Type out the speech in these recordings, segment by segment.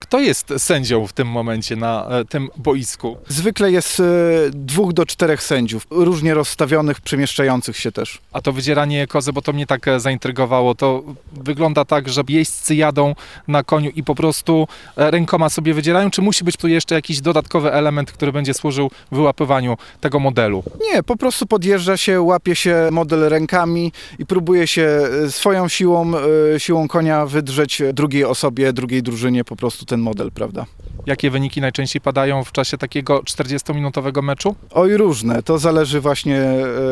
Kto jest sędzią w tym momencie na tym boisku? Zwykle jest 2 do 4 sędziów, różnie rozstawionych, przemieszczających się też. A to wydzieranie kozy, bo to mnie tak zaintrygowało, to wygląda tak, że jeźdźcy jadą na koniu i po prostu rękoma sobie wydzierają, czy musi być tu jeszcze jakiś dodatkowy element, który będzie służył wyłapywaniu tego modelu? Nie, po prostu podjeżdża się, łapie się model rękami i próbuje się swoją siłą konia wydrzeć drugiej osobie, drugiej drużynie po prostu ten model, prawda? Jakie wyniki najczęściej padają w czasie takiego 40-minutowego meczu? Oj, różne. To zależy właśnie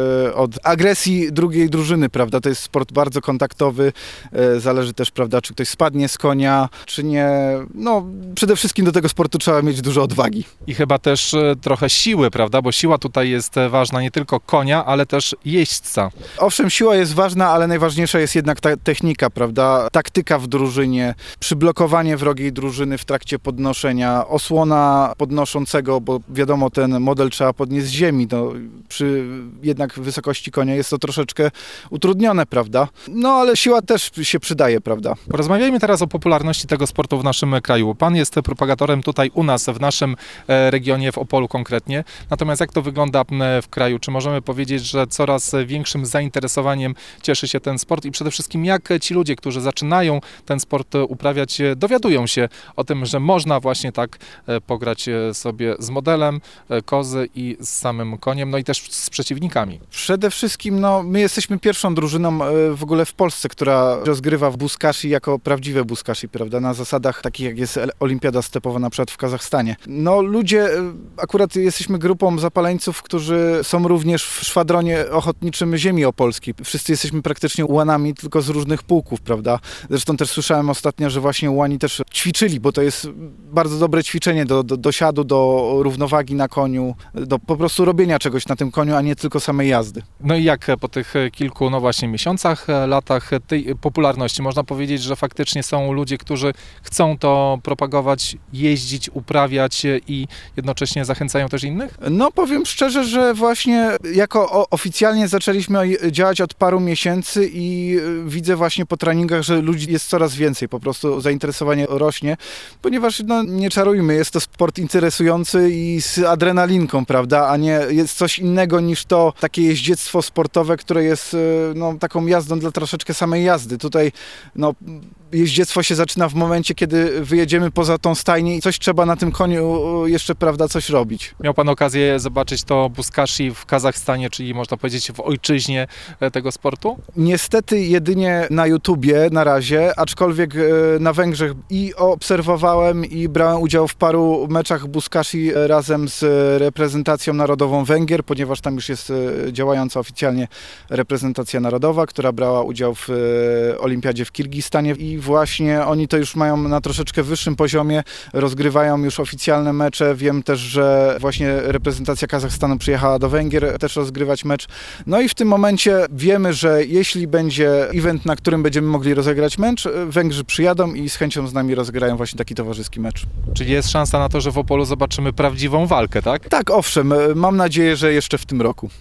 od agresji drugiej drużyny, prawda? To jest sport bardzo kontaktowy. Zależy też, prawda, czy ktoś spadnie z konia, czy nie. No, przede wszystkim do tego sportu trzeba mieć dużo odwagi. I chyba też trochę siły, prawda? Bo siła tutaj jest ważna nie tylko konia, ale też jeźdźca. Owszem, siła jest ważna, ale najważniejsza jest jednak ta technika, prawda? Taktyka w drużynie, przyblokowanie wrogiej drużyny w trakcie podnoszenia, osłona podnoszącego, bo wiadomo, ten model trzeba podnieść z ziemi. No, przy jednak wysokości konia jest to troszeczkę utrudnione, prawda? No, ale siła też się przydaje, prawda? Porozmawiajmy teraz o popularności tego sportu w naszym kraju. Pan jest propagatorem tutaj u nas, w naszym regionie, w Opolu konkretnie. Natomiast jak to wygląda w kraju? Czy możemy powiedzieć, że coraz większym zainteresowaniem cieszy się ten sport i przede wszystkim jak ci ludzie, którzy zaczynają ten sport uprawiać, dowiadują się o tym, że można właśnie tak pograć sobie z modelem kozy i z samym koniem, no i też z przeciwnikami. Przede wszystkim, no, my jesteśmy pierwszą drużyną w ogóle w Polsce, która rozgrywa w buzkashi jako prawdziwe buzkashi, prawda, na zasadach takich jak jest Olimpiada Stepowa na przykład w Kazachstanie. No ludzie, akurat jesteśmy grupą zapaleńców, którzy są również w szwadronie ochotniczym ziemi opolskiej. Wszyscy jesteśmy praktycznie ułanami, tylko z różnych pułków, prawda. Zresztą też słyszałem ostatnio, że właśnie ułani też ćwiczyli, bo to jest bardzo dobre ćwiczenie do siadu, do równowagi na koniu, do po prostu robienia czegoś na tym koniu, a nie tylko samej jazdy. No i jak po tych kilku, no właśnie miesiącach, latach tej popularności można powiedzieć, że faktycznie są ludzie, którzy chcą to propagować, jeździć, uprawiać i jednocześnie zachęcają też innych? No powiem szczerze, że właśnie jako oficjalnie zaczęliśmy działać od paru miesięcy i widzę właśnie po treningach, że ludzi jest coraz więcej, po prostu zainteresowanie rośnie, ponieważ no nie czarujmy, jest to sport interesujący i z adrenalinką, prawda, a nie jest coś innego niż to takie jeździectwo sportowe, które jest no, taką jazdą dla troszeczkę samej jazdy. Tutaj no, jeździectwo się zaczyna w momencie, kiedy wyjedziemy poza tą stajnię i coś trzeba na tym koniu jeszcze, prawda, coś robić. Miał pan okazję zobaczyć to buzkashi w Kazachstanie, czyli można powiedzieć w ojczyźnie tego sportu? Niestety jedynie na YouTubie na razie, aczkolwiek na Węgrzech i obserwowałem i brałem udział w paru meczach buzkashi razem z reprezentacją narodową Węgier, ponieważ tam już jest działająca oficjalnie reprezentacja narodowa, która brała udział w olimpiadzie w Kirgistanie i właśnie oni to już mają na troszeczkę wyższym poziomie, rozgrywają już oficjalne mecze. Wiem też, że właśnie reprezentacja Kazachstanu przyjechała do Węgier też rozgrywać mecz. No i w tym momencie wiemy, że jeśli będzie event, na którym będziemy mogli rozegrać mecz, Węgrzy przyjadą i z chęcią z nami rozegrają właśnie taki towarzyski mecz. Czyli jest szansa na to, że w Opolu zobaczymy prawdziwą walkę, tak? Tak, owszem. Mam nadzieję, że jeszcze w tym roku.